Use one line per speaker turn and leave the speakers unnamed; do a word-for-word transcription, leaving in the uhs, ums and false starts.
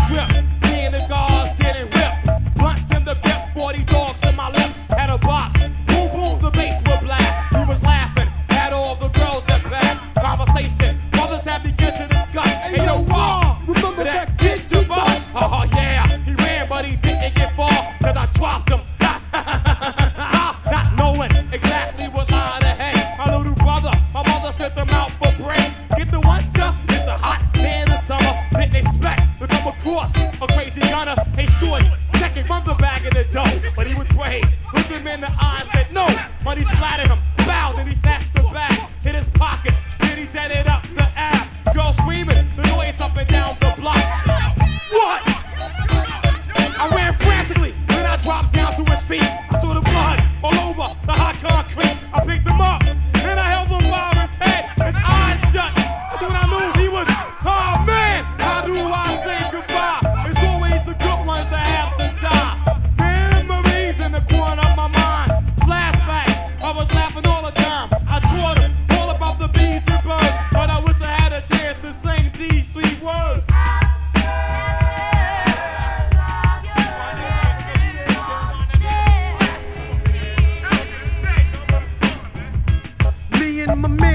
grip. Me and the guards getting ripped. Blunts in the grip, forty dogs in my lips. Had a box. Boom, boom, the bass would blast. We was laughing at all the girls that passed. Conversation. Mothers had begun to discuss. Hey, yo, Raw, remember that kid to bust? Oh, yeah. He ran, but he didn't get far. Cause I dropped him. Not knowing exactly what line to hang. My little brother, my mother sent them out for break. Get the wonder, it's a hot day in the summer. Didn't expect to come across a crazy gunner. Hey, shorty, checking from the bag of the dough. But he was brave, looked him in the eye and said no. Money splattered him, bowed, and he snatched the bag. Hit his pockets, then he jetted up the ass. Girl screaming, the noise up and down the block. What? I ran frantically, then I dropped down to his feet. I saw the blood all over the hot concrete. I picked him up, then I held him by his head, his eyes shut. That's when I knew he was, oh man, how do I say goodbye? It's always the good ones that have to die. Memories in the corner of my mind, flashbacks, I was laughing all the time. I taught him all about the bees and birds, but I wish I had a chance to sing these three words. Me and my man